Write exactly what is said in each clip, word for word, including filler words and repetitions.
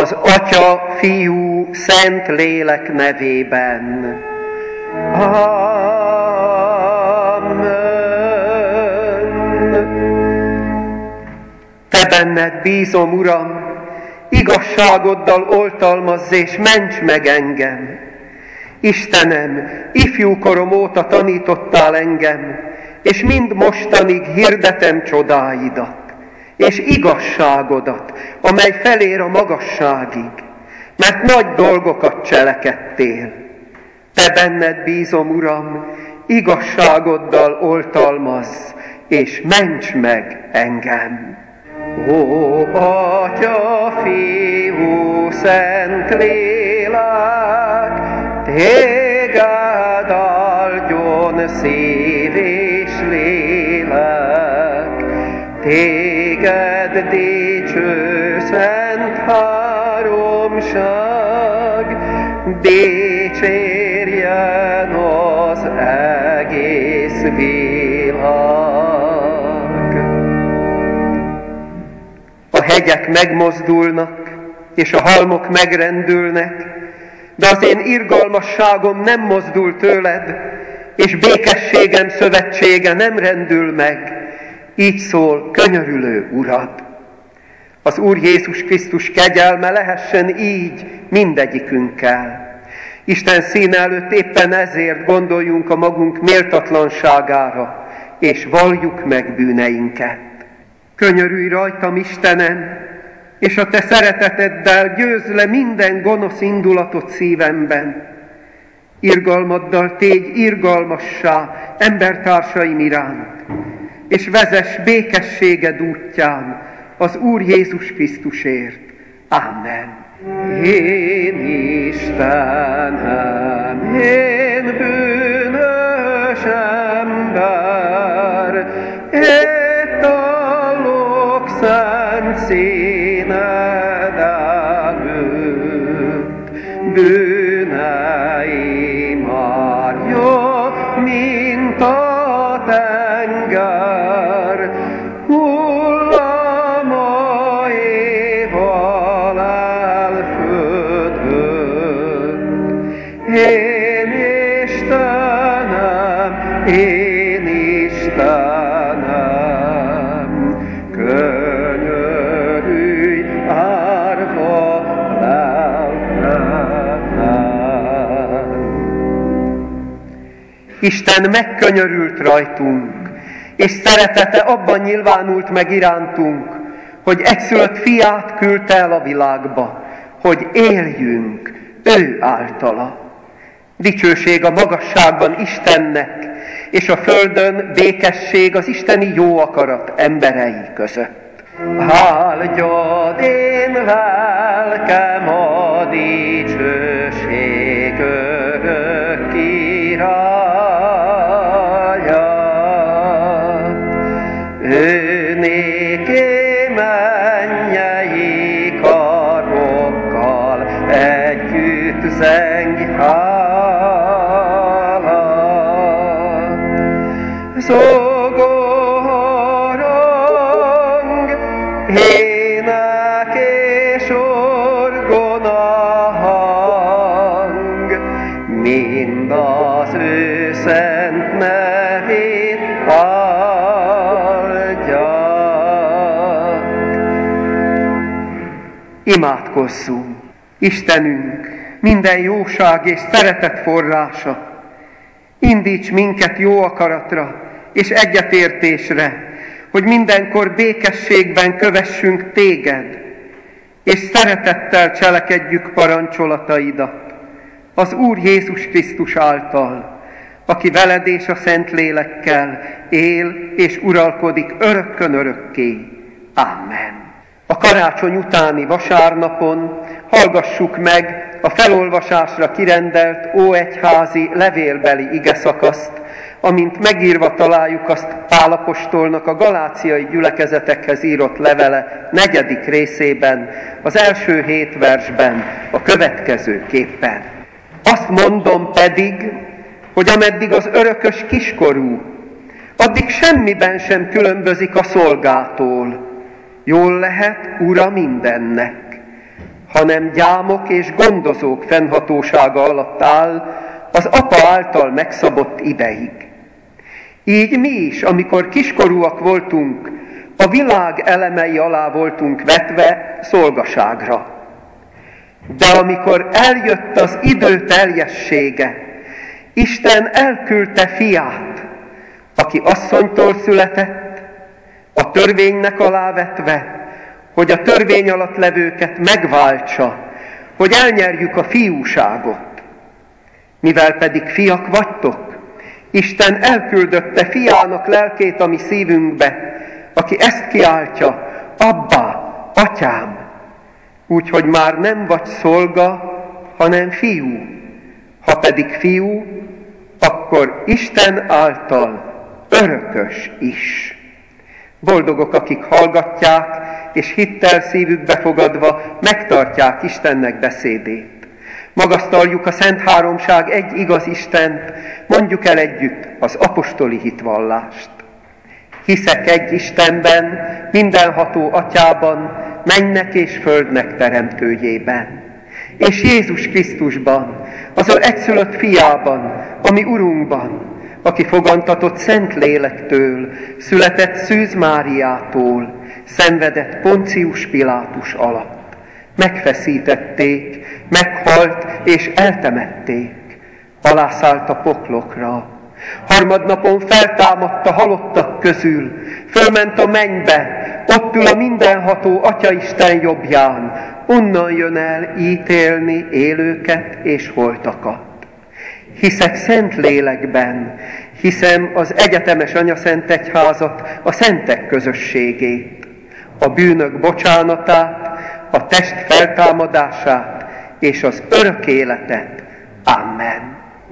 Az Atya, Fiú, Szent Lélek nevében. Amen. Te benned bízom, Uram, igazságoddal oltalmazz és ments meg engem. Istenem, ifjúkorom óta tanítottál engem, és mind mostanig hirdetem csodáidat, és igazságodat, amely felér a magasságig, mert nagy dolgokat cselekedtél. Te benned bízom, Uram, igazságoddal oltalmazz, és ments meg engem. Ó, Atya, Fiú, Szent Lélek, téged áldjon szív és lélek, téged dicső szent háromság, dicsérjen az egész világ. A hegyek megmozdulnak, és a halmok megrendülnek, de az én irgalmasságom nem mozdul tőled, és békességem szövetsége nem rendül meg. Így szól könyörülő Urad. Az Úr Jézus Krisztus kegyelme lehessen így mindegyikünkkel. Isten színe előtt éppen ezért gondoljunk a magunk méltatlanságára, és valljuk meg bűneinket. Könyörülj rajtam, Istenem, és a te szereteteddel győzd le minden gonosz indulatot szívemben. Irgalmaddal tégy irgalmassá embertársaim iránt, és vezess békességed útján az Úr Jézus Krisztusért. Amen. Én Istenem, én bűnös ember, itt állok szent színed előtt, bűneim árja, mint a tenger, hullámaival elfödött. Én Istenem, én Istenem, könyörülj árva lelkemben. Isten megkönyörült rajtunk, és szeretete abban nyilvánult meg irántunk, hogy egyszülött fiát küldte el a világba, hogy éljünk ő általa. Dicsőség a magasságban Istennek, és a földön békesség az isteni jó akarat emberei között. Áldjad én lelkem a dicsőség örök királyát. Ő néké mennyei karokkal együtt zeng hálát. Zongorong, ének és orgona hang, mind az ő szent nevét áldják. Imádkozzunk! Istenünk, minden jóság és szeretet forrása, indíts minket jó akaratra és egyetértésre, hogy mindenkor békességben kövessünk téged, és szeretettel cselekedjük parancsolataidat az Úr Jézus Krisztus által, aki veled és a Szentlélekkel él és uralkodik örökkön örökké. Amen. A karácsony utáni vasárnapon hallgassuk meg a felolvasásra kirendelt óegyházi levélbeli igeszakaszt, amint megírva találjuk azt Pál apostolnak a galáciai gyülekezetekhez írott levele negyedik részében, az első hét versben a következőképpen. Azt mondom pedig, hogy ameddig az örökös kiskorú, addig semmiben sem különbözik a szolgától. Jól lehet ura mindennek. hanem gyámok és gondozók fennhatósága alatt áll az Apa által megszabott ideig. Így mi is, amikor kiskorúak voltunk, a világ elemei alá voltunk vetve szolgaságra. De amikor eljött az idő teljessége, Isten elküldte fiát, aki asszonytól született, a törvénynek alávetve, hogy a törvény alatt levőket megváltsa, hogy elnyerjük a fiúságot. Mivel pedig fiak vagytok, Isten elküldötte fiának lelkét a mi szívünkbe, aki ezt kiáltja, Abbá, atyám, úgyhogy már nem vagy szolga, hanem fiú. Ha pedig fiú, akkor Isten által örökös is. Boldogok, akik hallgatják, és hittel szívükbe fogadva megtartják Istennek beszédét. Magasztaljuk a Szent Háromság egy igaz Istent, mondjuk el együtt az apostoli hitvallást. Hiszek egy Istenben, mindenható Atyában, mennek és földnek teremtőjében, és Jézus Krisztusban, az ő egyszülött fiában, ami Urunkban, aki fogantatott Szent Lélektől, született Szűz Máriától, szenvedett Poncius Pilátus alatt. Megfeszítették, meghalt és eltemették, alászállt a poklokra. Harmadnapon feltámadt a halottak közül, fölment a mennybe, ott ül a mindenható Atyaisten jobbján, onnan jön el ítélni élőket és holtakat. Hiszek Szent Lélekben, hiszem az egyetemes Anyaszent Egyházat, a szentek közösségét, a bűnök bocsánatát, a test feltámadását és az örök életet. Amen.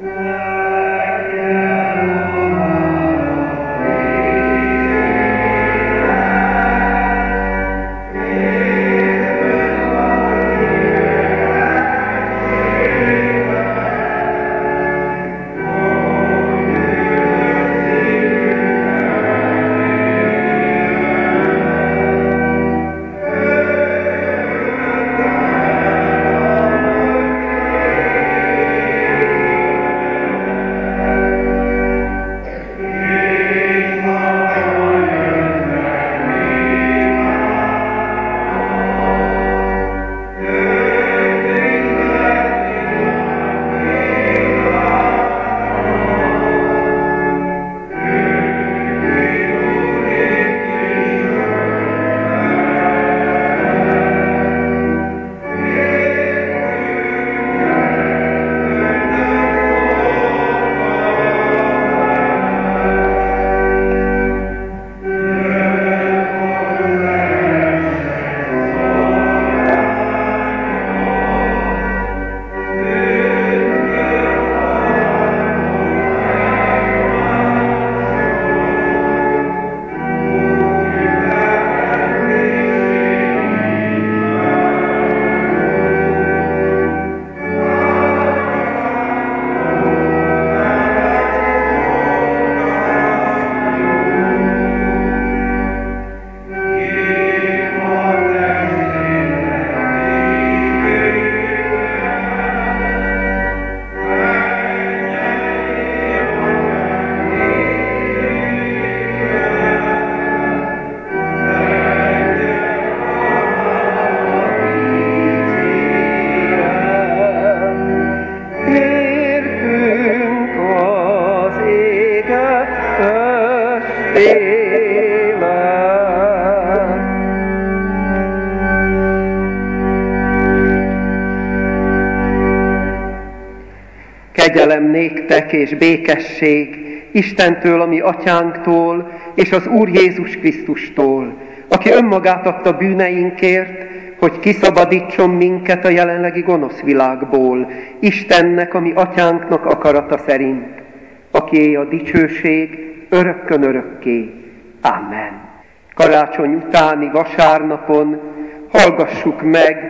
Kegyelem néktek és békesség Istentől, a mi atyánktól, és az Úr Jézus Krisztustól, aki önmagát adta bűneinkért, hogy kiszabadítson minket a jelenlegi gonosz világból, Istennek, a mi atyánknak akarata szerint, akié a dicsőség örökkön örökké. Amen. Karácsony utáni vasárnapon hallgassuk meg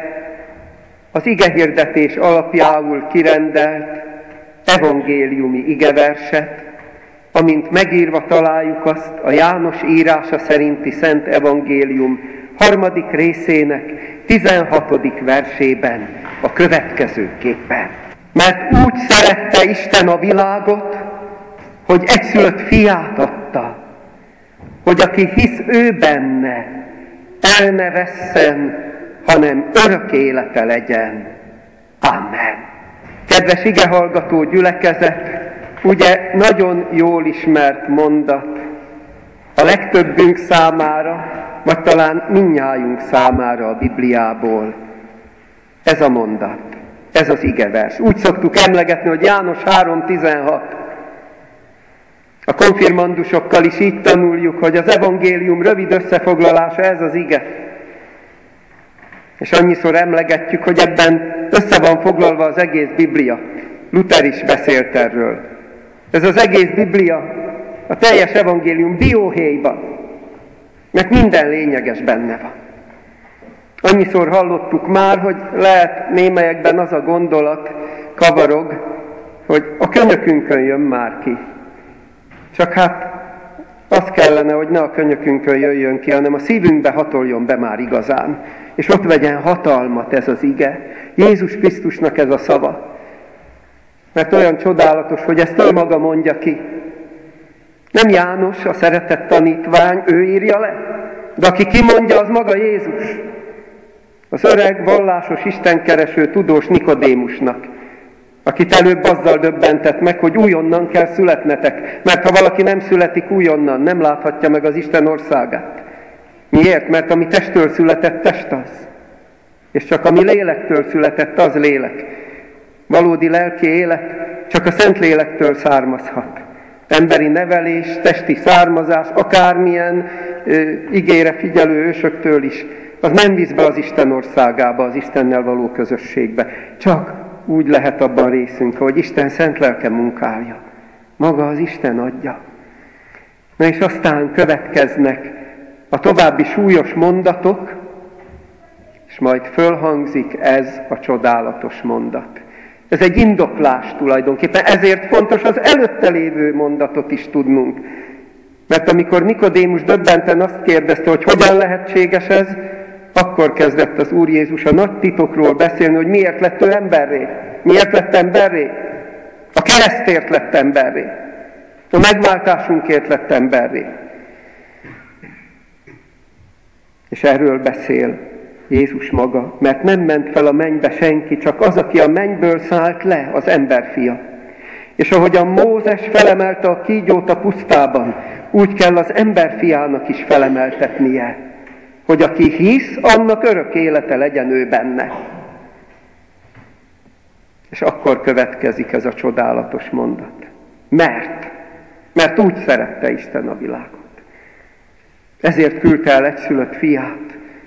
az igehirdetés alapjául kirendelt evangéliumi igeverset, amint megírva találjuk azt a János írása szerinti Szent Evangélium harmadik részének tizenhatodik versében a következőképpen. Mert úgy szerette Isten a világot, hogy egyszülött fiát adta, hogy aki hisz ő benne, el ne vesszen, hanem örök élete legyen. Amen. Kedves igehallgató gyülekezet, ugye nagyon jól ismert mondat a legtöbbünk számára, vagy talán mindnyájunk számára a Bibliából. Ez a mondat, ez az igevers. Úgy szoktuk emlegetni, hogy János három tizenhat. A konfirmandusokkal is így tanuljuk, hogy az evangélium rövid összefoglalása ez az ige. És annyiszor emlegetjük, hogy ebben össze van foglalva az egész Biblia. Luther is beszélt erről. Ez az egész Biblia, a teljes evangélium dióhéjban, mert minden lényeges benne van. Annyiszor hallottuk már, hogy lehet némelyekben az a gondolat kavarog, hogy a könyökünkön jön már ki. Csak hát az kellene, hogy ne a könyökünkön jöjjön ki, hanem a szívünkbe hatoljon be már igazán. És ott vegyen hatalmat ez az ige. Jézus Krisztusnak ez a szava. Mert olyan csodálatos, hogy ezt ő maga mondja ki. Nem János, a szeretett tanítvány, ő írja le. De aki kimondja, az maga Jézus. Az öreg, vallásos, istenkereső, tudós Nikodémusnak, akit előbb azzal döbbentett meg, hogy újonnan kell születnetek, mert ha valaki nem születik újonnan, nem láthatja meg az Isten országát. Miért? Mert ami testtől született, test az. És csak ami lélektől született, az lélek. Valódi lelki élet csak a Szentlélektől származhat. Emberi nevelés, testi származás, akármilyen ö, igére figyelő ősöktől is, az nem visz be az Isten országába, az Istennel való közösségbe. Csak úgy lehet abban részünk, hogy Isten szent lelke munkálja. Maga az Isten adja. Na és aztán következnek a további súlyos mondatok, és majd fölhangzik ez a csodálatos mondat. Ez egy indoklás tulajdonképpen, ezért fontos az előtte lévő mondatot is tudnunk. Mert amikor Nikodémus döbbenten azt kérdezte, hogy hogyan lehetséges ez, akkor kezdett az Úr Jézus a nagy titokról beszélni, hogy miért lett ő emberré. Miért lett emberré? A keresztért lett emberré. A megváltásunkért lett emberré. És erről beszél Jézus maga, mert nem ment fel a mennybe senki, csak az, aki a mennyből szállt le, az emberfia. És ahogyan Mózes felemelte a kígyót a pusztában, úgy kell az emberfiának is felemeltetnie, hogy aki hisz, annak örök élete legyen ő benne. És akkor következik ez a csodálatos mondat. Mert, mert úgy szerette Isten a világot. Ezért küldte el egyszülött fiát.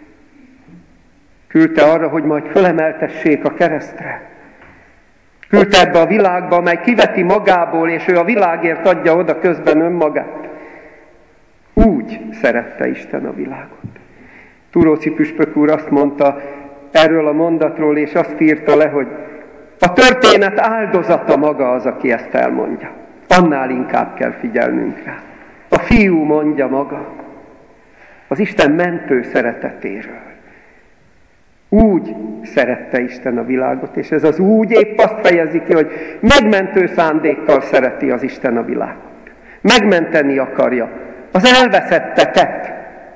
Küldte arra, hogy majd fölemeltessék a keresztre. Küldte ebbe a világba, amely kiveti magából, és ő a világért adja oda közben önmagát. Úgy szerette Isten a világot. Túróci püspök úr azt mondta erről a mondatról, és azt írta le, hogy a történet áldozata maga az, aki ezt elmondja. Annál inkább kell figyelnünk rá. A fiú mondja maga az Isten mentő szeretetéről. Úgy szerette Isten a világot, és ez az úgy épp azt fejezi ki, hogy megmentő szándékkal szereti az Isten a világot. Megmenteni akarja az elveszettetet.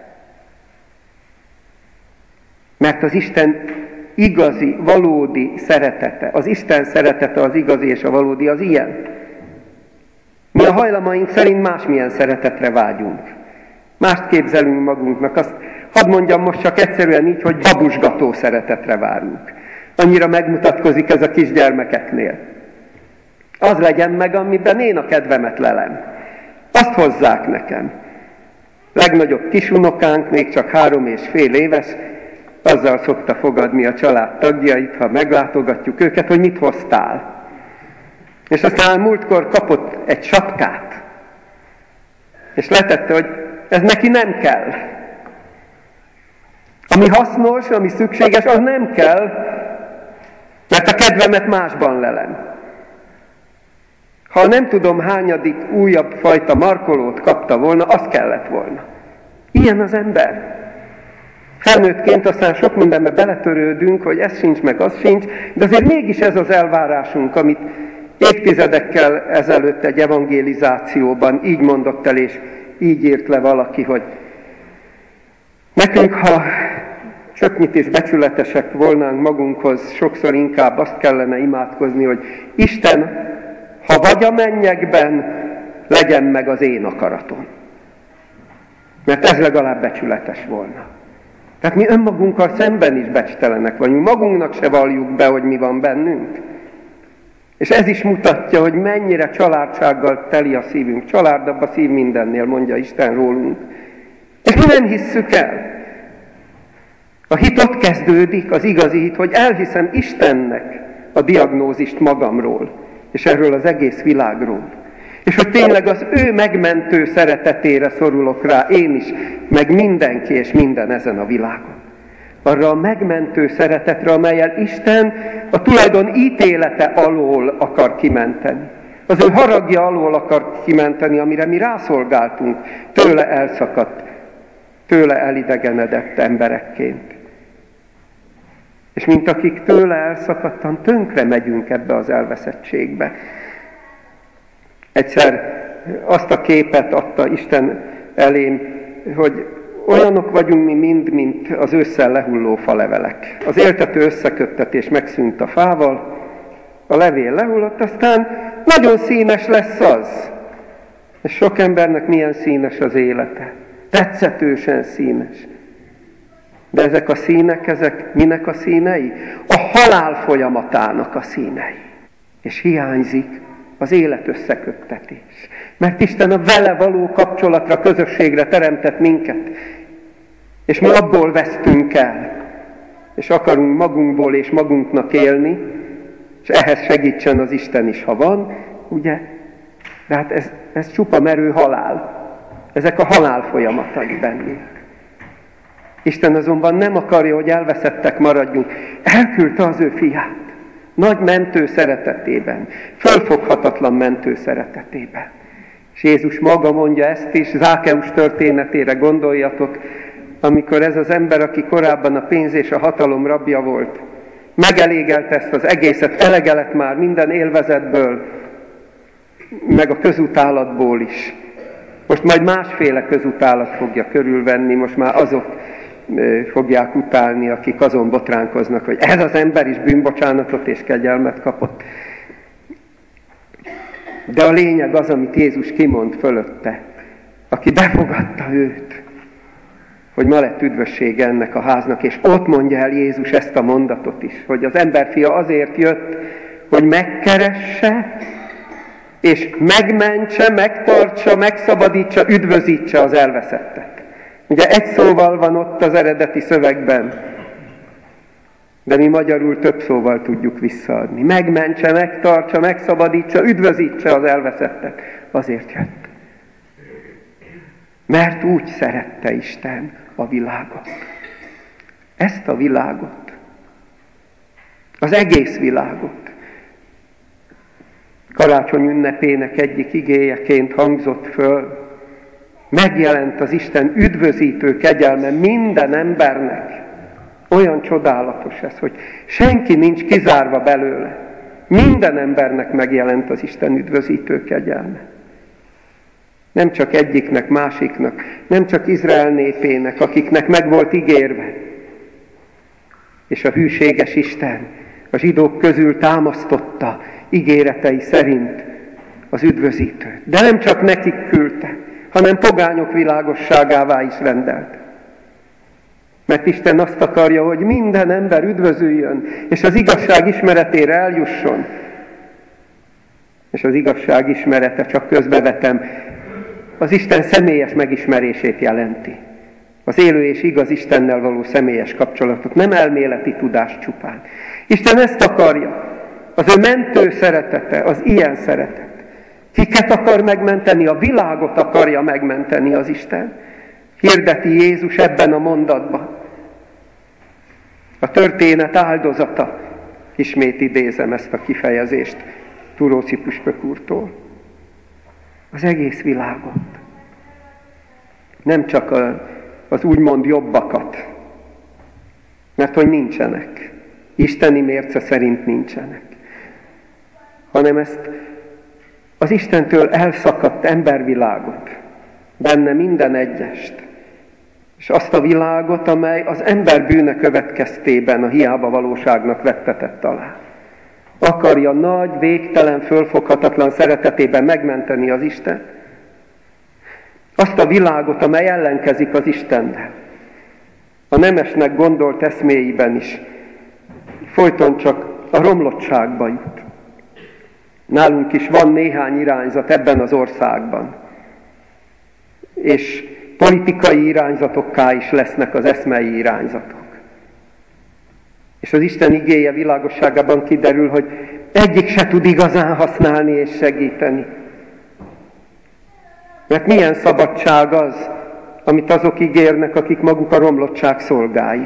Mert az Isten igazi, valódi szeretete, az Isten szeretete az igazi és a valódi az ilyen. Mi a hajlamaink szerint másmilyen szeretetre vágyunk. Mást képzelünk magunknak. Azt hadd mondjam most csak egyszerűen így, hogy babusgató szeretetre várunk. Annyira megmutatkozik ez a kisgyermekeknél. Az legyen meg, amiben én a kedvemet lelem. Azt hozzák nekem. Legnagyobb kisunokánk, még csak három és fél éves, azzal szokta fogadni a család tagjait, ha meglátogatjuk őket, hogy mit hoztál. És aztán múltkor kapott egy sapkát. És letette, hogy ez neki nem kell. Ami hasznos, ami szükséges, az nem kell, mert a kedvemet másban lelem. Ha nem tudom hányadik újabb fajta markolót kapta volna, az kellett volna. Ilyen az ember. Felnőttként aztán sok mindenbe beletörődünk, hogy ez sincs, meg az sincs, de azért mégis ez az elvárásunk, amit évtizedekkel ezelőtt egy evangelizációban így mondott el, és így írt le valaki, hogy nekünk, ha csöpnyit és becsületesek volnánk magunkhoz, sokszor inkább azt kellene imádkozni, hogy Isten, ha vagy a mennyekben, legyen meg az én akaratom. Mert ez legalább becsületes volna. Tehát mi önmagunkkal szemben is becstelenek vagyunk, magunknak se valljuk be, hogy mi van bennünk. És ez is mutatja, hogy mennyire családsággal teli a szívünk. Családabb a szív mindennél, mondja Isten rólunk. És mi nem hisszük el. A hit ott kezdődik, az igazi hit, hogy elhiszem Istennek a diagnózist magamról, és erről az egész világról. És hogy tényleg az ő megmentő szeretetére szorulok rá, én is, meg mindenki és minden ezen a világon. Arra a megmentő szeretetre, amellyel Isten a tulajdon ítélete alól akar kimenteni. Az ő haragja alól akar kimenteni, amire mi rászolgáltunk, tőle elszakadt, tőle elidegenedett emberekként. És mint akik tőle elszakadtan, tönkre megyünk ebbe az elveszettségbe. Egyszer azt a képet adta Isten elém, hogy olyanok vagyunk mi mind, mint az ősszel lehulló falevelek. Az éltető összeköttetés megszűnt a fával, a levél lehullott, aztán nagyon színes lesz az. És sok embernek milyen színes az élete. Tetszetősen színes. De ezek a színek, ezek minek a színei? A halál folyamatának a színei. És hiányzik az élet összeköttetés. Mert Isten a vele való kapcsolatra, közösségre teremtett minket. És mi abból vesztünk el. És akarunk magunkból és magunknak élni, és ehhez segítsen az Isten is, ha van, ugye? De hát ez, ez csupa merő halál. Ezek a halál folyamatai bennünk. Isten azonban nem akarja, hogy elveszettek maradjunk. Elküldte az ő fiát. Nagy mentő szeretetében. Fölfoghatatlan mentő szeretetében. És Jézus maga mondja ezt is, Zákeus történetére gondoljatok, amikor ez az ember, aki korábban a pénz és a hatalom rabja volt, megelégelte ezt az egészet, elege lett már minden élvezetből, meg a közutálatból is. Most majd másféle közutálat fogja körülvenni, most már azok fogják utálni, akik azon botránkoznak, hogy ez az ember is bűnbocsánatot és kegyelmet kapott. De a lényeg az, amit Jézus kimond fölötte, aki befogadta őt, hogy ma lett üdvössége ennek a háznak, és ott mondja el Jézus ezt a mondatot is, hogy az emberfia azért jött, hogy megkeresse, és megmentse, megtartsa, megszabadítsa, üdvözítse az elveszettet. Ugye egy szóval van ott az eredeti szövegben, de mi magyarul több szóval tudjuk visszaadni. Megmentse, megtartsa, megszabadítsa, üdvözítse az elveszettet. Azért jött. Mert úgy szerette Isten a világot. Ezt a világot. Az egész világot. Karácsony ünnepének egyik igéjeként hangzott föl, megjelent az Isten üdvözítő kegyelme minden embernek. Olyan csodálatos ez, hogy senki nincs kizárva belőle. Minden embernek megjelent az Isten üdvözítő kegyelme. Nem csak egyiknek, másiknak, nem csak Izrael népének, akiknek meg volt ígérve. És a hűséges Isten a zsidók közül támasztotta ígéretei szerint az üdvözítőt. De nem csak nekik küldte, hanem pogányok világosságává is rendelt. Mert Isten azt akarja, hogy minden ember üdvözüljön, és az igazság ismeretére eljusson. És az igazság ismerete, csak közbevetem, az Isten személyes megismerését jelenti. Az élő és igaz Istennel való személyes kapcsolatot, nem elméleti tudás csupán. Isten ezt akarja. Az ő mentő szeretete, az ilyen szeretet. Kiket akar megmenteni? A világot akarja megmenteni az Isten. Hirdeti Jézus ebben a mondatban. A történet áldozata. Ismét idézem ezt a kifejezést Turóci püspök úrtól. Az egész világot. Nem csak a, az úgymond jobbakat, Mert hogy nincsenek. Isteni mérce szerint nincsenek. Hanem ezt az Istentől elszakadt embervilágot, benne minden egyest, és azt a világot, amely az ember bűne következtében a hiába valóságnak vettetett alá. Akarja nagy, végtelen, fölfoghatatlan szeretetében megmenteni az Isten. Azt a világot, amely ellenkezik az Istennel. A nemesnek gondolt eszméiben is folyton csak a romlottságba jut. Nálunk is van néhány irányzat ebben az országban. És politikai irányzatokká is lesznek az eszmei irányzatok. És az Isten igéje világosságában kiderül, hogy egyik se tud igazán használni és segíteni. Mert milyen szabadság az, amit azok ígérnek, akik maguk a romlottság szolgái.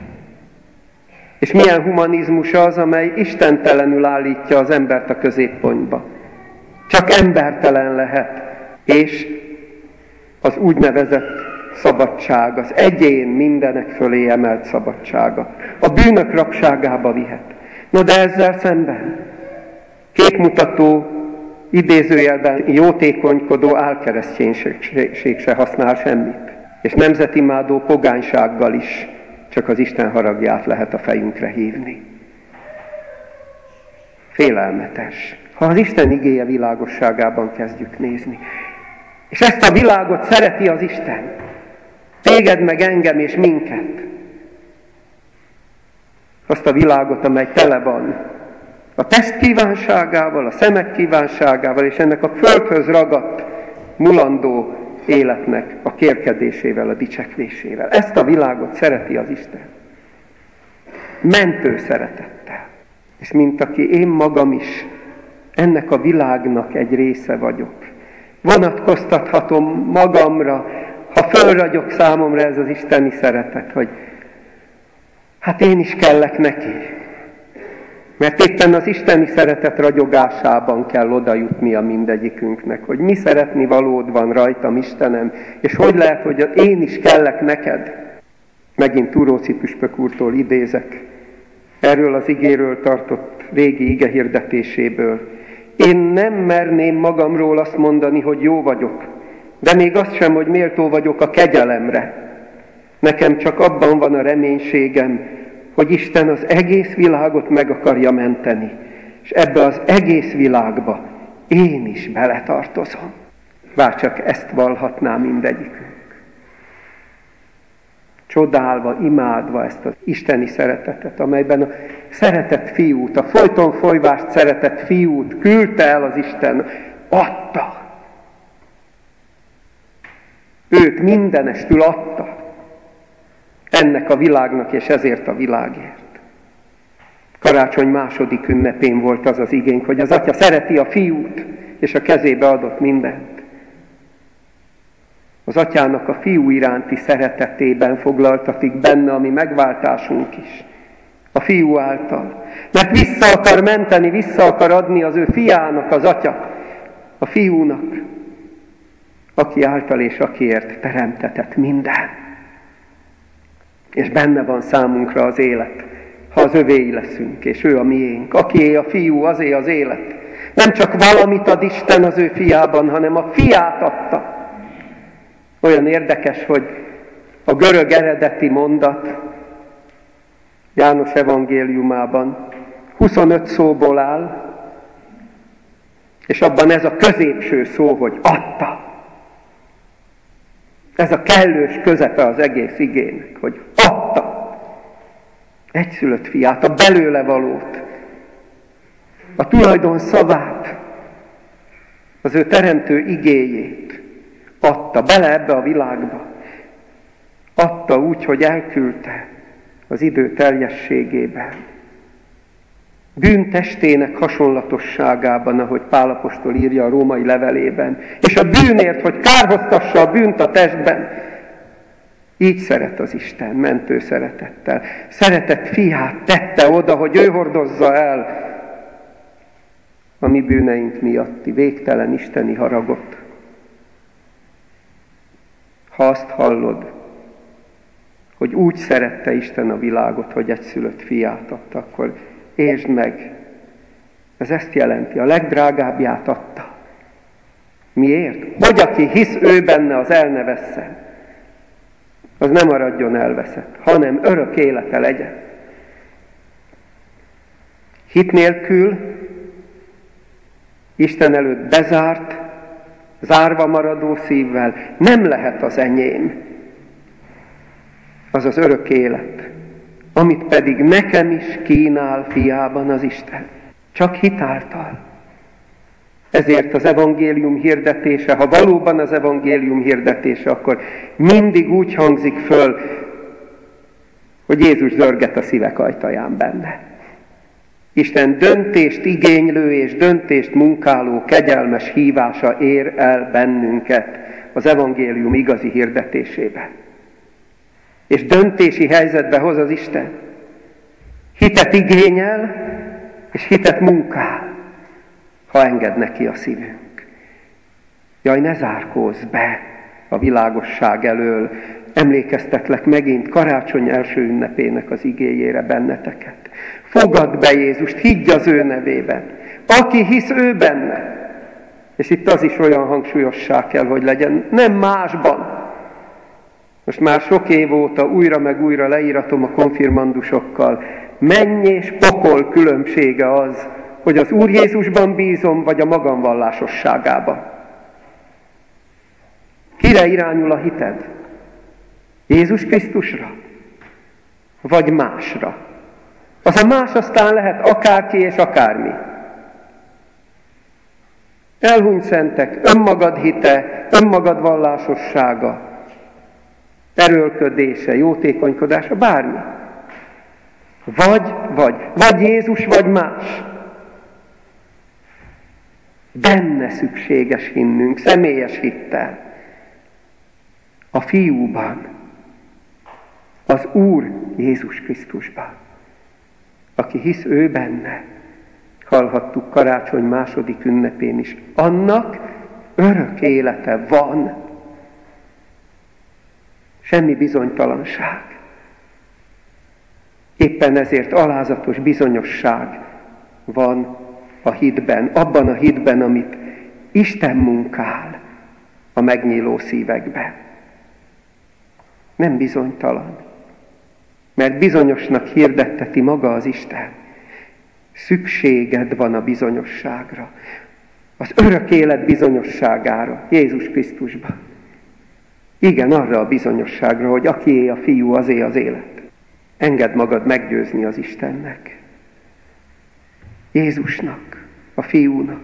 És milyen humanizmus az, amely istentelenül állítja az embert a középpontba. Csak embertelen lehet. És az úgynevezett szabadság, az egyén mindenek fölé emelt szabadsága. A bűnök rabságába vihet. No de ezzel szemben képmutató, idézőjelben jótékonykodó álkereszténység se használ semmit. És nemzetimádó pogánysággal is csak az Isten haragját lehet a fejünkre hívni. Félelmetes, ha az Isten igéje világosságában kezdjük nézni. És ezt a világot szereti az Isten. Téged meg engem és minket. Azt a világot, amely tele van a test kívánságával, a szemek kívánságával, és ennek a földhöz ragadt, mulandó életnek a kérkedésével, a dicsekvésével. Ezt a világot szereti az Isten. Mentő szeretettel. És mint aki én magam is ennek a világnak egy része vagyok. Vonatkoztathatom magamra, ha fölragyog számomra ez az isteni szeretet, hogy hát én is kellek neki. Mert éppen az isteni szeretet ragyogásában kell oda jutnia mindegyikünknek, hogy mi szeretni valód van rajtam, Istenem, és hogy lehet, hogy én is kellek neked. Megint Túróci püspök úrtól idézek, erről az igéről tartott régi ige hirdetéséből. Én nem merném magamról azt mondani, hogy jó vagyok, de még azt sem, hogy méltó vagyok a kegyelemre. Nekem csak abban van a reménységem, hogy Isten az egész világot meg akarja menteni, és ebbe az egész világba én is beletartozom. Bár csak ezt vallhatná mindegyikünk. Csodálva, imádva ezt az isteni szeretetet, amelyben a szeretett fiút, a folyton folyvást szeretett fiút küldte el az Isten, adta. Őt mindenestül adta. Ennek a világnak, és ezért a világért. Karácsony második ünnepén volt az az igény, hogy az Atya szereti a fiút, és a kezébe adott mindent. Az Atyának a fiú iránti szeretetében foglaltatik benne a mi megváltásunk is. A fiú által. Mert vissza akar menteni, vissza akar adni az ő fiának az Atya, a fiúnak, aki által és akiért teremtetett minden. És benne van számunkra az élet, ha az övéi leszünk, és ő a miénk. Akié a fiú, azé az élet. Nem csak valamit ad Isten az ő fiában, hanem a fiát adta. Olyan érdekes, hogy a görög eredeti mondat János evangéliumában huszonöt szóból áll, és abban ez a középső szó, hogy adta. Ez a kellős közepe az egész igének, hogy adta egyszülött fiát, a belőle valót, a tulajdon szavát, az ő teremtő igéjét adta bele ebbe a világba. Adta úgy, hogy elküldte az idő teljességében. Bűntestének hasonlatosságában, ahogy Pál apostol írja a római levelében, és a bűnért, hogy kárhoztassa a bűnt a testben. Így szeret az Isten, mentő szeretettel. Szeretett fiát tette oda, hogy ő hordozza el a mi bűneink miatti végtelen isteni haragot. Ha azt hallod, hogy úgy szerette Isten a világot, hogy egyszülött fiát adta, akkor értsd meg, ez ezt jelenti, a legdrágábbját adta. Miért? Hogy aki hisz ő benne, az el ne vesszen, az nem maradjon elveszett, hanem örök élete legyen. Hit nélkül, Isten előtt bezárt, zárva maradó szívvel nem lehet az enyém. Az az örök élet, amit pedig nekem is kínál fiában az Isten. Csak hitáltal. Ezért az evangélium hirdetése, ha valóban az evangélium hirdetése, akkor mindig úgy hangzik föl, hogy Jézus zörget a szívek ajtaján benne. Isten döntést igénylő és döntést munkáló kegyelmes hívása ér el bennünket az evangélium igazi hirdetésében. És döntési helyzetbe hoz az Isten. Hitet igényel, és hitet munkál, ha enged neki a szívünk. Jaj, ne zárkózz be a világosság elől. Emlékeztetlek megint karácsony első ünnepének az igéjére benneteket. Fogadd be Jézust, higgy az ő nevében. Aki hisz ő benne. És itt az is olyan hangsúlyosság kell, hogy legyen, nem másban. Most már sok év óta újra meg újra leíratom a konfirmandusokkal. Menny és pokol különbsége az, hogy az Úr Jézusban bízom, vagy a magam vallásosságában. Kire irányul a hited? Jézus Krisztusra? Vagy másra? Az a más aztán lehet akárki és akármi. Elhunyt szentek, önmagad hite, önmagad vallásossága, erőlködése, jótékonykodása, bármi. Vagy, vagy, vagy Jézus, vagy más. Benne szükséges hinnünk, személyes hittel. A fiúban, az Úr Jézus Krisztusban. Aki hisz ő benne, hallhattuk karácsony második ünnepén is, annak örök élete van. Semmi bizonytalanság. Éppen ezért alázatos bizonyosság van a hitben, abban a hitben, amit Isten munkál a megnyíló szívekben. Nem bizonytalan, mert bizonyosnak hirdetteti maga az Isten. Szükséged van a bizonyosságra, az örök élet bizonyosságára, Jézus Krisztusban. Igen, arra a bizonyosságra, hogy akié a fiú, azé az élet. Engedd magad meggyőzni az Istennek. Jézusnak, a fiúnak.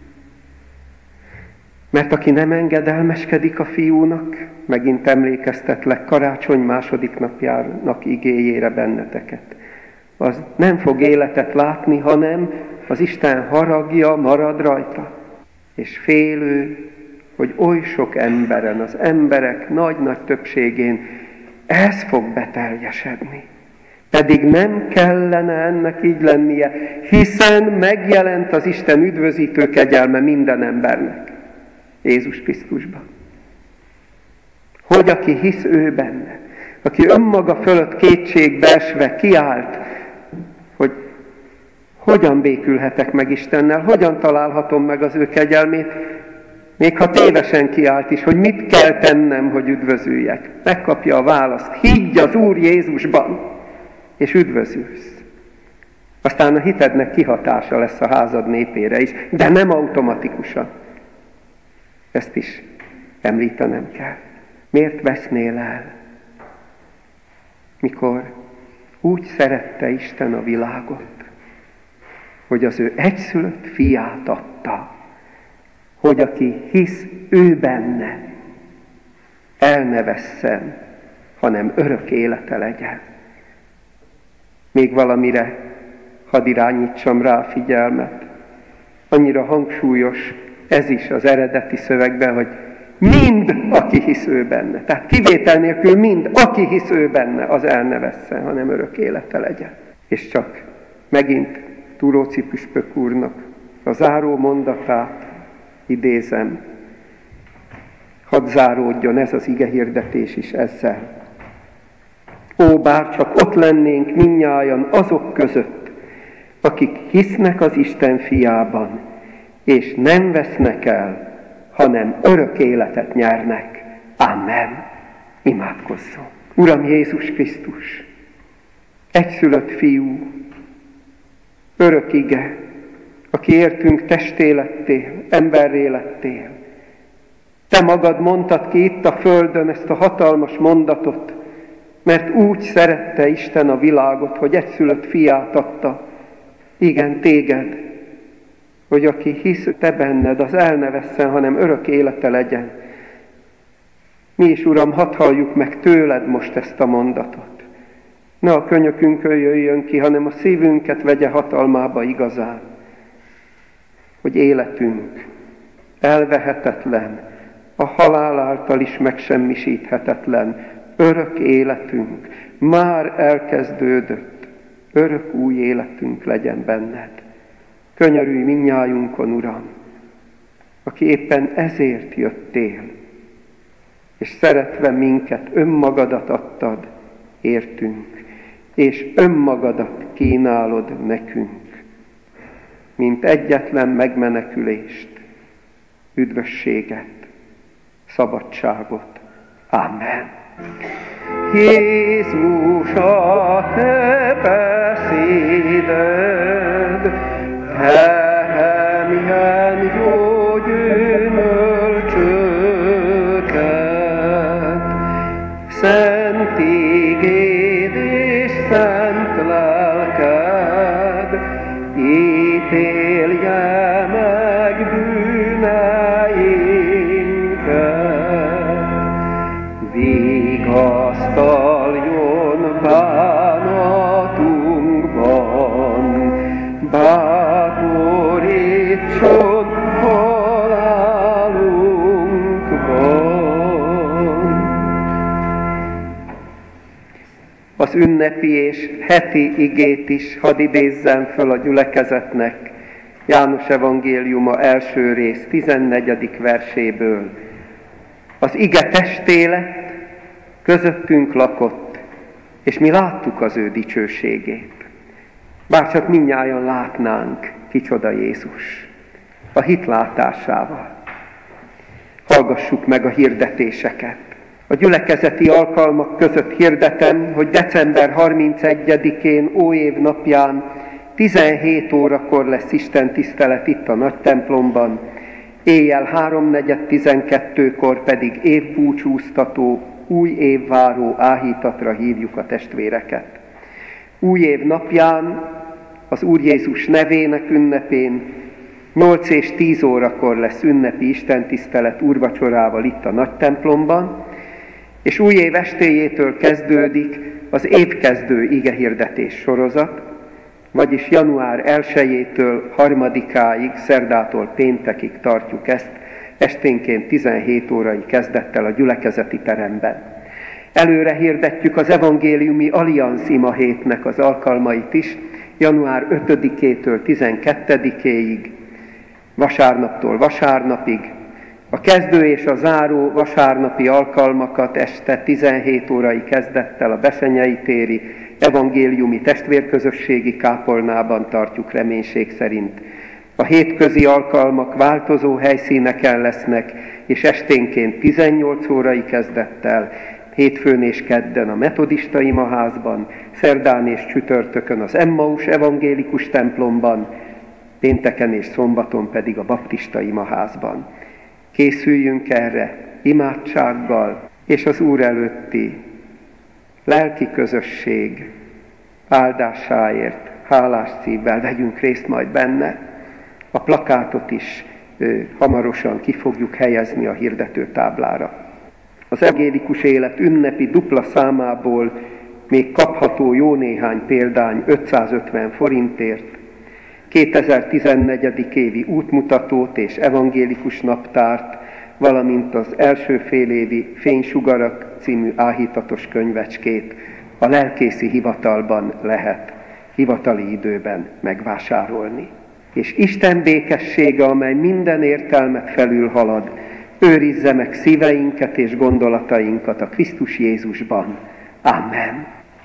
Mert aki nem engedelmeskedik a fiúnak, megint emlékeztetlek karácsony második napjának igéjére benneteket. Az nem fog életet látni, hanem az Isten haragja marad rajta. És félő, hogy oly sok emberen, az emberek nagy-nagy többségén ez fog beteljesedni. Pedig nem kellene ennek így lennie, hiszen megjelent az Isten üdvözítő kegyelme minden embernek. Jézus Krisztusban. Hogy aki hisz ő benne, aki önmaga fölött kétségbe esve kiállt, hogy hogyan békülhetek meg Istennel, hogyan találhatom meg az ő kegyelmét, még ha tévesen kiált is, hogy mit kell tennem, hogy üdvözüljek. Megkapja a választ. Higgy az Úr Jézusban, és üdvözülsz. Aztán a hitednek kihatása lesz a házad népére is, de nem automatikusan. Ezt is említenem kell. Miért vesznél el, mikor úgy szerette Isten a világot, hogy az ő egyszülött fiát adta, hogy aki hisz ő benne, el ne vesszen, hanem örök élete legyen. Még valamire hadd irányítsam rá a figyelmet. Annyira hangsúlyos ez is az eredeti szövegben, hogy mind, aki hisz ő benne. Tehát kivétel nélkül mind, aki hisz ő benne, az el ne vesszen, hanem örök élete legyen. És csak megint Túróczy püspök úrnak a záró mondatát idézem. Hadd záródjon ez az igehirdetés is ezzel. Ó, bárcsak ott lennénk mindnyájan azok között, akik hisznek az Isten fiában, és nem vesznek el, hanem örök életet nyernek. Amen. Imádkozzunk. Uram Jézus Krisztus, egyszülött fiú, örök ige, aki értünk testé lettél, emberré lettél. Te magad mondtad ki itt a földön ezt a hatalmas mondatot, mert úgy szerette Isten a világot, hogy egyszülött fiát adta, igen, téged, hogy aki hisz te benned, az el ne vesszen, hanem örök élete legyen. Mi is, Uram, hadd halljuk meg tőled most ezt a mondatot. Ne a könyökünkön jöjjön ki, hanem a szívünket vegye hatalmába igazán, hogy életünk elvehetetlen, a halál által is megsemmisíthetetlen, örök életünk már elkezdődött, örök új életünk legyen benned. Könyörülj mindnyájunkon, Uram, aki éppen ezért jöttél, és szeretve minket, önmagadat adtad, értünk, és önmagadat kínálod nekünk, mint egyetlen megmenekülést, üdvösséget, szabadságot. Amen. Jézus, a te beszéded, teremjen jó gyümölcsöket, szent igéd és szent lelked, ítélje meg bűneinket, vigasztaljon bánatunkban, bátorítson halálunkban. Az ünnepi és heti igét is hadd idézzem föl a gyülekezetnek, János evangéliuma első rész tizennegyedik verséből. Az ige testé lett, közöttünk lakott, és mi láttuk az ő dicsőségét. Bárcsak mindnyájan látnánk, kicsoda Jézus, a hit látásával. Hallgassuk meg a hirdetéseket. A gyülekezeti alkalmak között hirdetem, hogy december harmincegyedikén óév napján tizenhét órakor lesz Isten tisztelet itt a nagy templomban, éjjel háromnegyed tizenkettőkor pedig évbúcsúztató, új évváró áhítatra hívjuk a testvéreket. Új év napján, az Úr Jézus nevének ünnepén nyolc és tíz órakor lesz ünnepi istentisztelet úrvacsorával itt a nagy templomban, és új év estéjétől kezdődik az évkezdő igehirdetés sorozat, vagyis január elsejétől harmadikáig, szerdától péntekig tartjuk ezt, esténként tizenhét órai kezdettel a gyülekezeti teremben. Előre hirdetjük az evangéliumi Allianz ima hétnek az alkalmait is, január ötödikétől tizenkettedikéig, vasárnaptól vasárnapig. A kezdő és a záró vasárnapi alkalmakat este tizenhét órai kezdettel a Bessenyei téri evangéliumi testvérközösségi kápolnában tartjuk reménység szerint. A hétközi alkalmak változó helyszíneken lesznek, és esténként tizennyolc órai kezdettel, hétfőn és kedden a metodista imaházban, szerdán és csütörtökön az Emmaus evangélikus templomban, pénteken és szombaton pedig a baptista imaházban. Készüljünk erre imádsággal, és az Úr előtti lelki közösség áldásáért hálás szívvel vegyünk részt majd benne. A plakátot is ö, hamarosan ki fogjuk helyezni a hirdetőtáblára. Az evangélikus élet ünnepi dupla számából még kapható jó néhány példány ötszázötven forintért, kétezer-tizennégy. évi útmutatót és evangélikus naptárt, valamint az első félévi Fénysugarak című áhítatos könyvecskét a lelkészi hivatalban lehet hivatali időben megvásárolni. És Isten békessége, amely minden értelmet felülhalad, őrizze meg szíveinket és gondolatainkat a Krisztus Jézusban. Amen.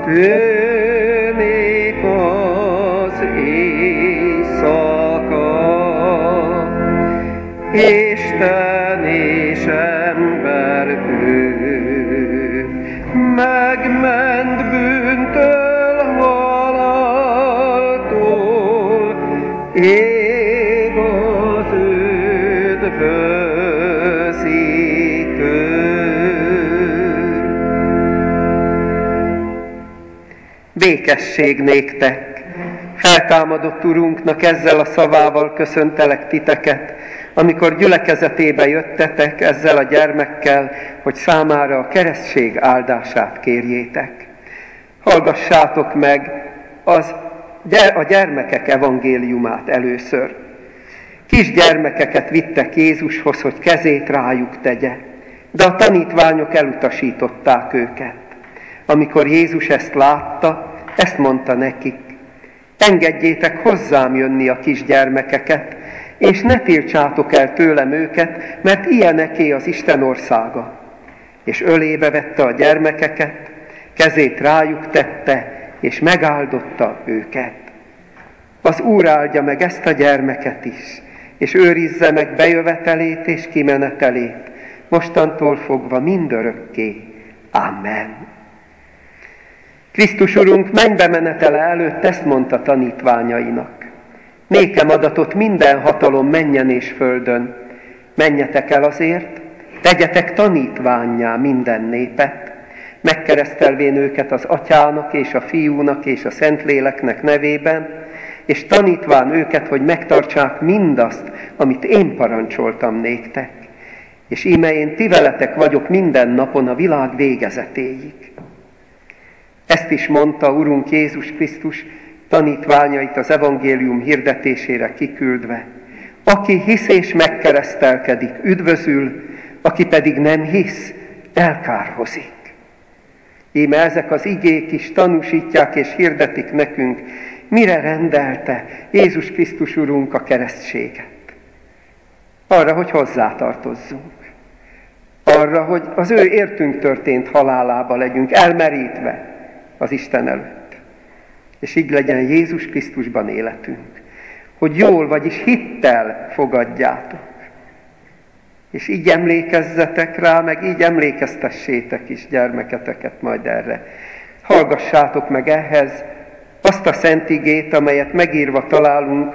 tűnik az éjszaka, Isten és ember ő, megment bűntől, haláltól, ég az üdvözítő. Békesség néktek! Feltámadott Urunknak ezzel a szavával köszöntelek titeket, amikor gyülekezetébe jöttetek ezzel a gyermekkel, hogy számára a keresztség áldását kérjétek. Hallgassátok meg az, a gyermekek evangéliumát először. Kisgyermekeket vittek Jézushoz, hogy kezét rájuk tegye, de a tanítványok elutasították őket. Amikor Jézus ezt látta, ezt mondta nekik: engedjétek hozzám jönni a kisgyermekeket, és ne tiltsátok el tőlem őket, mert ilyeneké az Isten országa. És ölébe vette a gyermekeket, kezét rájuk tette, és megáldotta őket. Az Úr áldja meg ezt a gyermeket is, és őrizze meg bejövetelét és kimenetelét, mostantól fogva mindörökké. Amen. Krisztus Urunk mennybe menetele előtt ezt mondta tanítványainak: nékem adatott minden hatalom mennyen és földön. Menjetek el azért, tegyetek tanítvánnyá minden népet, megkeresztelvén őket az Atyának és a Fiúnak és a Szentléleknek nevében, és tanítván őket, hogy megtartsák mindazt, amit én parancsoltam néktek. És íme én ti veletek vagyok minden napon a világ végezetéig. Ezt is mondta Urunk Jézus Krisztus tanítványait az evangélium hirdetésére kiküldve: aki hisz és megkeresztelkedik, üdvözül, aki pedig nem hisz, elkárhozik. Íme ezek az igék is tanúsítják és hirdetik nekünk, mire rendelte Jézus Krisztus Urunk a keresztséget. Arra, hogy hozzátartozzunk. Arra, hogy az ő értünk történt halálába legyünk elmerítve az Isten előtt. És így legyen Jézus Krisztusban életünk. Hogy jól, vagyis hittel fogadjátok. És így emlékezzetek rá, meg így emlékeztessétek is gyermeketeket majd erre. Hallgassátok meg ehhez azt a szent igét, amelyet megírva találunk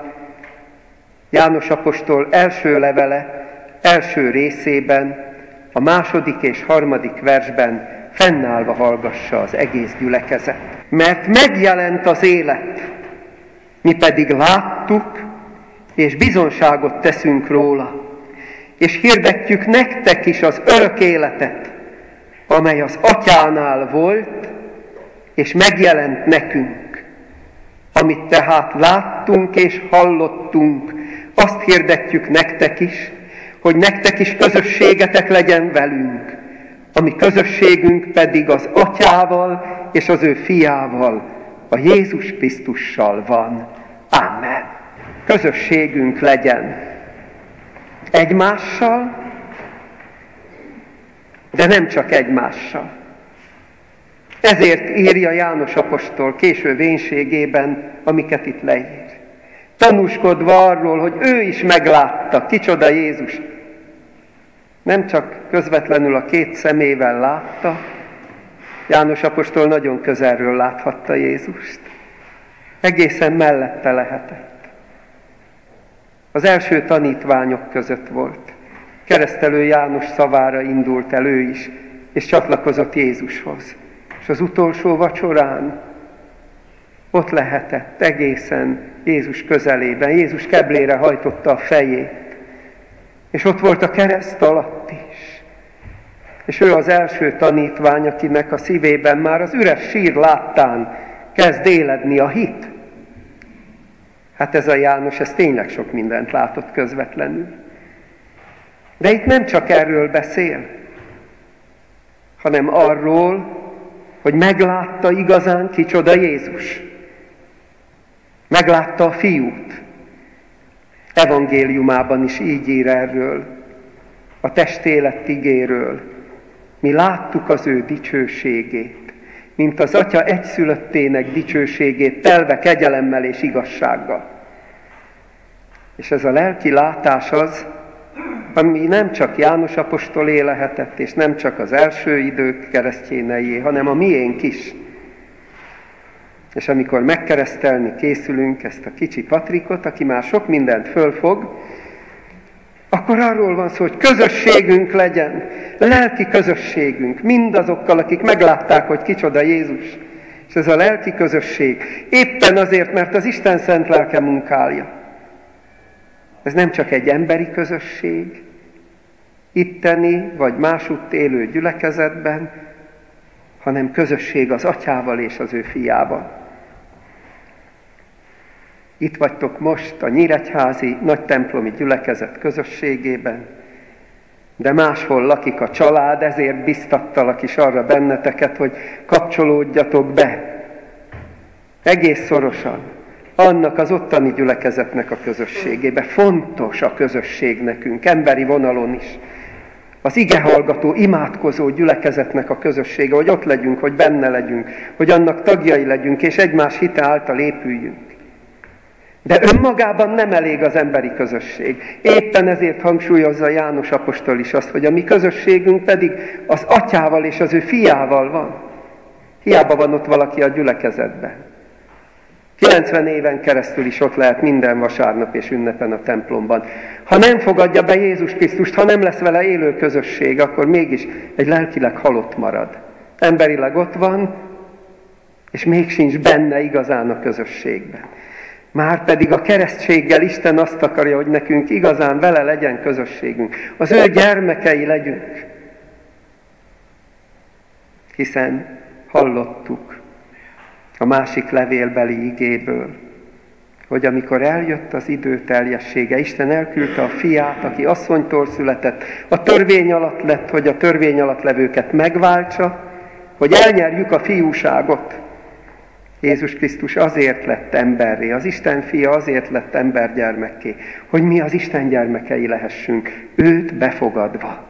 János apostol első levele, első részében, a második és harmadik versben fennállva hallgassa az egész gyülekezet. Mert megjelent az élet, mi pedig láttuk, és bizonságot teszünk róla, és hirdetjük nektek is az örök életet, amely az Atyánál volt, és megjelent nekünk. Amit tehát láttunk és hallottunk, azt hirdetjük nektek is, hogy nektek is közösségetek legyen velünk, ami közösségünk pedig az Atyával és az ő Fiával, a Jézus Krisztussal van. Amen. Közösségünk legyen egymással, de nem csak egymással. Ezért írja János apostol késő vénségében, amiket itt leír. Tanúskodva arról, hogy ő is meglátta, kicsoda Jézus. Nem csak közvetlenül a két szemével látta, János apostol nagyon közelről láthatta Jézust. Egészen mellette lehetett. Az első tanítványok között volt. Keresztelő János szavára indult el ő is, és csatlakozott Jézushoz. És az utolsó vacsorán ott lehetett egészen Jézus közelében. Jézus keblére hajtotta a fejét. És ott volt a kereszt alatt is. És ő az első tanítvány, akinek a szívében már az üres sír láttán kezd éledni a hit. Hát ez a János, ez tényleg sok mindent látott közvetlenül. De itt nem csak erről beszél, hanem arról, hogy meglátta igazán kicsoda Jézus. Meglátta a Fiút. Evangéliumában is így ír erről, a testélet igéről. Mi láttuk az ő dicsőségét, mint az Atya egyszülöttének dicsőségét, telve kegyelemmel és igazsággal. És ez a lelki látás az, ami nem csak János apostolé lehetett, és nem csak az első idők keresztjéneié, hanem a miénk is. És amikor megkeresztelni készülünk ezt a kicsi Patrikot, aki már sok mindent fölfog, akkor arról van szó, hogy közösségünk legyen, lelki közösségünk, mindazokkal, akik meglátták, hogy kicsoda Jézus. És ez a lelki közösség éppen azért, mert az Isten szent lelke munkálja. Ez nem csak egy emberi közösség, itteni vagy másutt élő gyülekezetben, hanem közösség az Atyával és az ő fiával. Itt vagytok most a nyíregyházi nagytemplomi gyülekezet közösségében, de máshol lakik a család, ezért biztattalak is arra benneteket, hogy kapcsolódjatok be egész szorosan annak az ottani gyülekezetnek a közösségébe. Fontos a közösség nekünk, emberi vonalon is. Az igehallgató, imádkozó gyülekezetnek a közössége, hogy ott legyünk, hogy benne legyünk, hogy annak tagjai legyünk, és egymás hite által épüljünk. De önmagában nem elég az emberi közösség. Éppen ezért hangsúlyozza János apostol is azt, hogy a mi közösségünk pedig az Atyával és az ő fiával van. Hiába van ott valaki a gyülekezetben. kilencven éven keresztül is ott lehet minden vasárnap és ünnepen a templomban. Ha nem fogadja be Jézus Krisztust, ha nem lesz vele élő közösség, akkor mégis egy lelkileg halott marad. Emberileg ott van, és még sincs benne igazán a közösségben. Márpedig a keresztséggel Isten azt akarja, hogy nekünk igazán vele legyen közösségünk. Az ő gyermekei legyünk. Hiszen hallottuk a másik levélbeli igéből, hogy amikor eljött az idő teljessége, Isten elküldte a fiát, aki asszonytól született, a törvény alatt lett, hogy a törvény alatt levőket megváltsa, hogy elnyerjük a fiúságot. Jézus Krisztus azért lett emberré, az Isten fia azért lett embergyermekké, hogy mi az Isten gyermekei lehessünk, őt befogadva.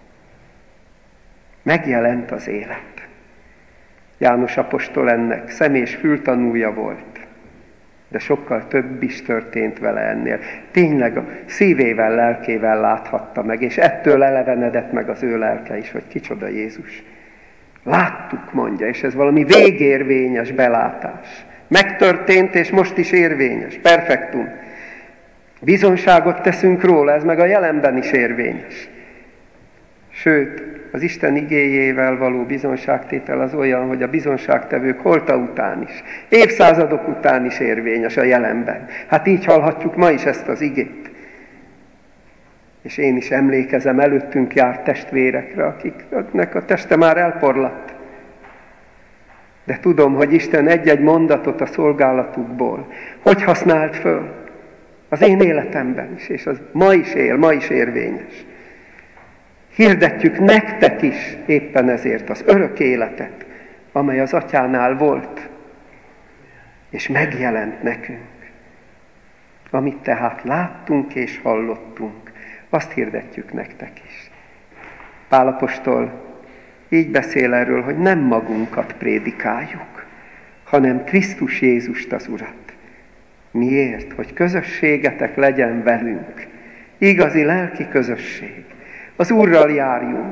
Megjelent az élet. János apostol ennek szem- és fültanúja volt, de sokkal több is történt vele ennél. Tényleg a szívével, lelkével láthatta meg, és ettől elevenedett meg az ő lelke is, hogy kicsoda Jézus. Láttuk, mondja, és ez valami végérvényes belátás. Megtörtént, és most is érvényes. Perfektum. Bizonyságot teszünk róla, ez meg a jelenben is érvényes. Sőt, az Isten igéjével való bizonyságtétel az olyan, hogy a bizonyságtevők holta után is, évszázadok után is érvényes a jelenben. Hát így hallhatjuk ma is ezt az igét. És én is emlékezem előttünk járt testvérekre, akiknek a teste már elporlatt. De tudom, hogy Isten egy-egy mondatot a szolgálatukból hogy használt föl az én életemben is, és az ma is él, ma is érvényes. Hirdetjük nektek is éppen ezért az örök életet, amely az Atyánál volt, és megjelent nekünk. Amit tehát láttunk és hallottunk, azt hirdetjük nektek is. Pál apostol így beszél erről, hogy nem magunkat prédikáljuk, hanem Krisztus Jézust az Urat. Miért? Hogy közösségetek legyen velünk. Igazi lelki közösség. Az Úrral járjunk.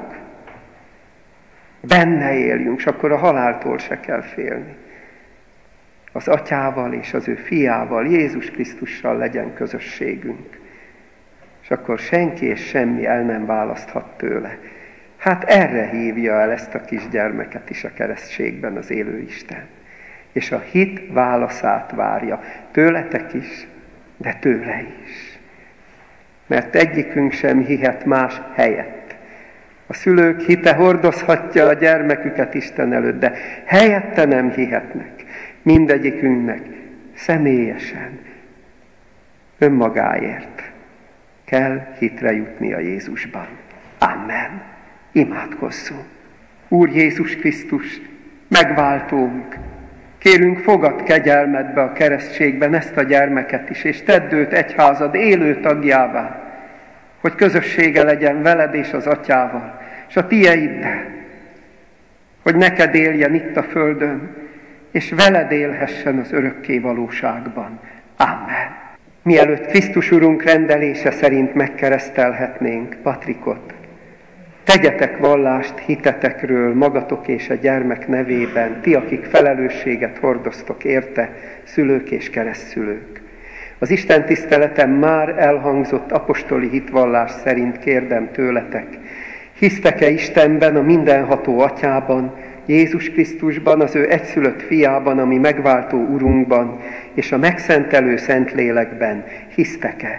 Benne éljünk, és akkor a haláltól se kell félni. Az Atyával és az ő fiával, Jézus Krisztussal legyen közösségünk. És akkor senki és semmi el nem választhat tőle. Hát erre hívja el ezt a kisgyermeket is a keresztségben az élő Isten. És a hit válaszát várja tőletek is, de tőle is. Mert egyikünk sem hihet más helyett. A szülők hite hordozhatja a gyermeküket Isten előtt, de helyette nem hihetnek. Mindegyikünknek személyesen, önmagáért kell hitre jutnia Jézusban. Amen. Imádkozzunk. Úr Jézus Krisztus, megváltónk, kérünk, fogad kegyelmedbe a keresztségben ezt a gyermeket is, és tedd őt egyházad élő tagjává, hogy közössége legyen veled és az Atyával, és a tieiddel, hogy neked éljen itt a földön, és veled élhessen az örökké valóságban. Amen. Mielőtt Krisztus Urunk rendelése szerint megkeresztelhetnénk Patrikot, tegyetek vallást hitetekről magatok és a gyermek nevében, ti, akik felelősséget hordoztok érte, szülők és keresztszülők. Az Isten tiszteleten már elhangzott apostoli hitvallás szerint kérdem tőletek, hisztek-e Istenben, a mindenható Atyában, Jézus Krisztusban, az ő egyszülött fiában, ami megváltó Urunkban, és a megszentelő Szentlélekben hisztek-e?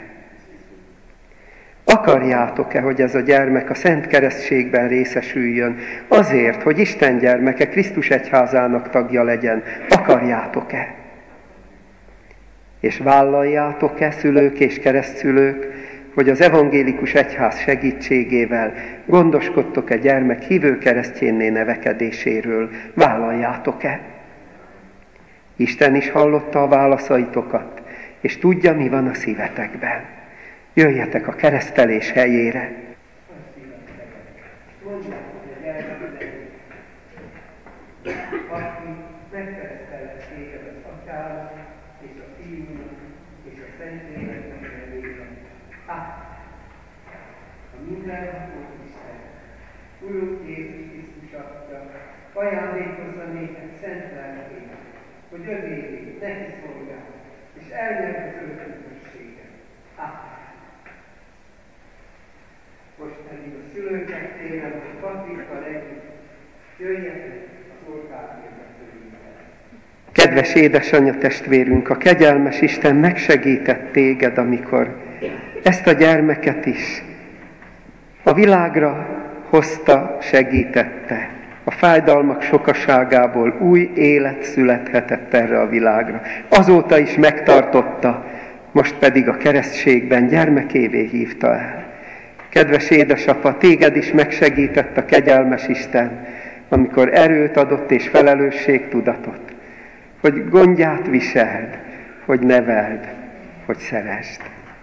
Akarjátok-e, hogy ez a gyermek a Szent Keresztségben részesüljön, azért, hogy Isten gyermeke Krisztus egyházának tagja legyen? Akarjátok-e? És vállaljátok-e, szülők és keresztszülők, hogy az evangélikus egyház segítségével gondoskodtok-e gyermek hívő keresztjénné nevekedéséről? Vállaljátok-e? Isten is hallotta a válaszaitokat, és tudja, mi van a szívetekben. Jöjjetek a keresztelés helyére. Aki megkeresztellek téged az Atyának, és a Fiúnak, és a Szentléleknek nevében. Amen. A mindenható Isten, Urunk Jézus Krisztus Atya, ajándékozza néked szent lelkét, hogy övévé neki szolgál, és elnyert az örökösséget. Amen. Most pedig a szülőket kérem, hogy Patrikkal együtt jöjjetek az oltárhirdetőinkkel. Kedves édesanyja testvérünk, a kegyelmes Isten megsegített téged, amikor ezt a gyermeket is a világra hozta, segítette. A fájdalmak sokaságából új élet születhetett erre a világra. Azóta is megtartotta, most pedig a keresztségben gyermekévé hívta el. Kedves édesapa, téged is megsegített a kegyelmes Isten, amikor erőt adott és felelősségtudatot, hogy gondját viseld, hogy neveld, hogy szeresd.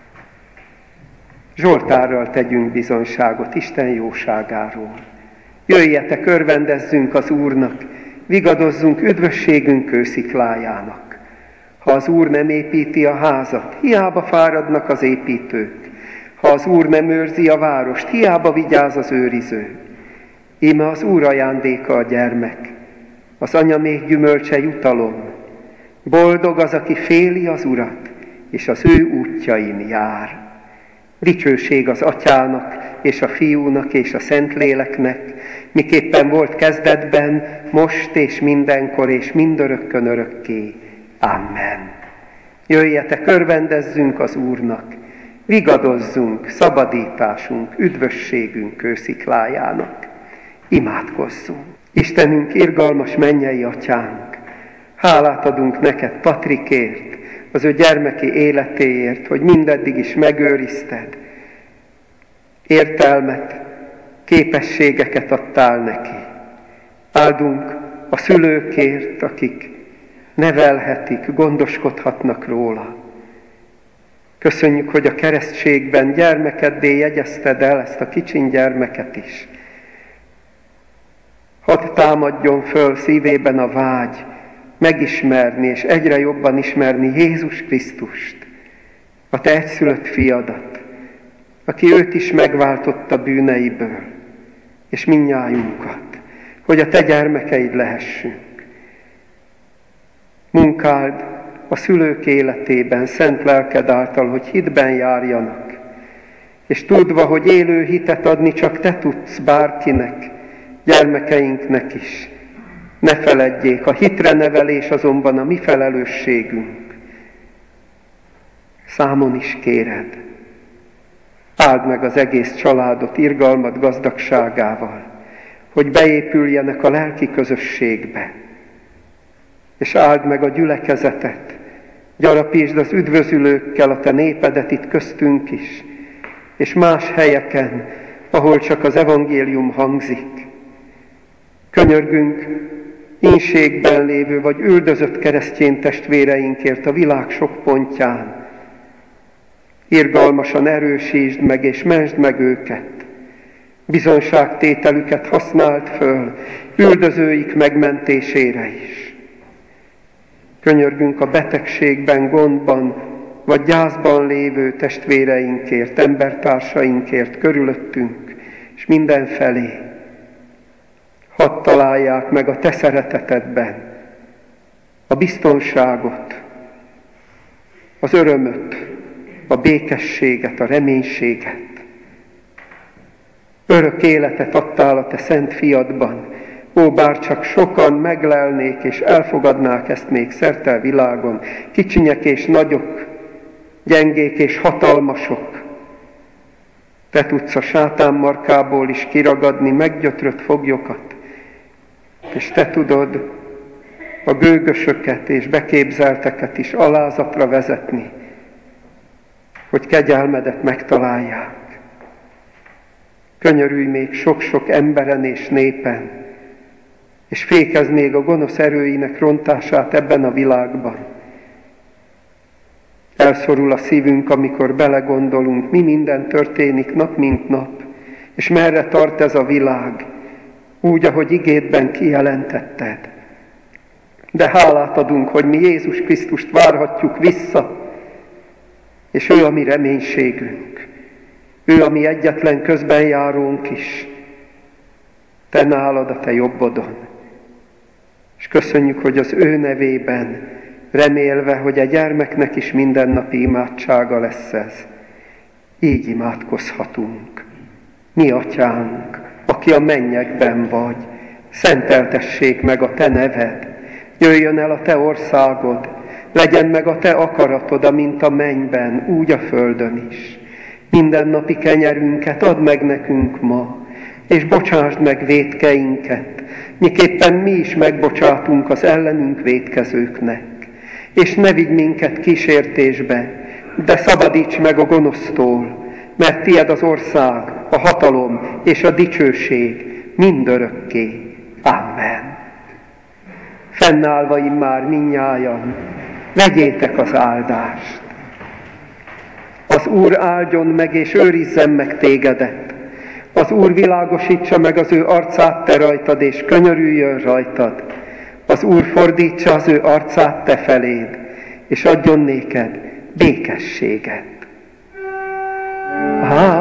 Zsoltárral tegyünk bizonyságot Isten jóságáról. Jöjjetek, örvendezzünk az Úrnak, vigadozzunk üdvösségünk kősziklájának. Ha az Úr nem építi a házat, hiába fáradnak az építők. Ha az Úr nem őrzi a várost, hiába vigyáz az őriző. Íme az Úr ajándéka a gyermek, az anya még gyümölcse jutalom. Boldog az, aki féli az Urat, és az ő útjain jár. Dicsőség az Atyának, és a Fiúnak, és a Szentléleknek, miképpen volt kezdetben, most és mindenkor, és mindörökkön örökké. Amen. Jöjjetek, örvendezzünk az Úrnak, vigadozzunk szabadításunk, üdvösségünk kősziklájának. Imádkozzunk. Istenünk, irgalmas mennyei Atyánk, hálát adunk neked Patrikért, az ő gyermeki életéért, hogy mindeddig is megőrizted. Értelmet, képességeket adtál neki. Áldunk a szülőkért, akik nevelhetik, gondoskodhatnak róla. Köszönjük, hogy a keresztségben gyermekeddé jegyezted el ezt a kicsin gyermeket is. Hadd támadjon föl szívében a vágy, megismerni és egyre jobban ismerni Jézus Krisztust, a te egyszülött fiadat, aki őt is megváltotta bűneiből, és mindnyájunkat, hogy a te gyermekeid lehessünk. Munkáld a szülők életében szent lelked által, hogy hitben járjanak, és tudva, hogy élő hitet adni csak te tudsz bárkinek, gyermekeinknek is. Ne feledjék, a hitre nevelés azonban a mi felelősségünk. Számon is kéred. Áld meg az egész családot irgalmad gazdagságával, hogy beépüljenek a lelki közösségbe. És áld meg a gyülekezetet, gyarapítsd az üdvözülőkkel a te népedet itt köztünk is, és más helyeken, ahol csak az evangélium hangzik. Könyörgünk ínségben lévő vagy üldözött keresztény testvéreinkért a világ sok pontján. Irgalmasan erősítsd meg és mentsd meg őket. Bizonyságtételüket használd föl, üldözőik megmentésére is. Könyörgünk a betegségben, gondban, vagy gyászban lévő testvéreinkért, embertársainkért körülöttünk, és mindenfelé. Hadd találják meg a Te szeretetedben a biztonságot, az örömöt, a békességet, a reménységet. Örök életet adtál a Te szent fiadban. Ó, bár csak sokan meglelnék és elfogadnák ezt még szerte a világon, kicsinyek és nagyok, gyengék és hatalmasok, Te tudsz a sátán markából is kiragadni meggyötrött foglyokat, és Te tudod a gőgösöket és beképzelteket is alázatra vezetni, hogy kegyelmedet megtalálják. Könyörülj még sok-sok emberen és népen, és fékezd még a gonosz erőinek rontását ebben a világban. Elszorul a szívünk, amikor belegondolunk, mi minden történik nap mint nap, és merre tart ez a világ, úgy, ahogy igédben kijelentetted. De hálát adunk, hogy mi Jézus Krisztust várhatjuk vissza, és ő a mi reménységünk. Ő a mi egyetlen közbenjárónk is. Te nálad a Te jobbodon. És köszönjük, hogy az ő nevében, remélve, hogy a gyermeknek is mindennapi imádsága lesz ez, így imádkozhatunk. Mi Atyánk, aki a mennyekben vagy, szenteltessék meg a Te neved, jöjjön el a Te országod, legyen meg a Te akaratod, amint a mennyben, úgy a földön is. Mindennapi kenyerünket add meg nekünk ma, és bocsásd meg vétkeinket, miképpen mi is megbocsátunk az ellenünk vétkezőknek. És ne vigy minket kísértésbe, de szabadíts meg a gonosztól, mert tied az ország, a hatalom és a dicsőség mindörökké. Amen. Fennállva immár mindnyájan, vegyétek az áldást. Az Úr áldjon meg és őrizzen meg tégedet. Az Úr világosítsa meg az ő arcát te rajtad, és könyörüljön rajtad. Az Úr fordítsa az ő arcát te feléd, és adjon néked békességet. Amen.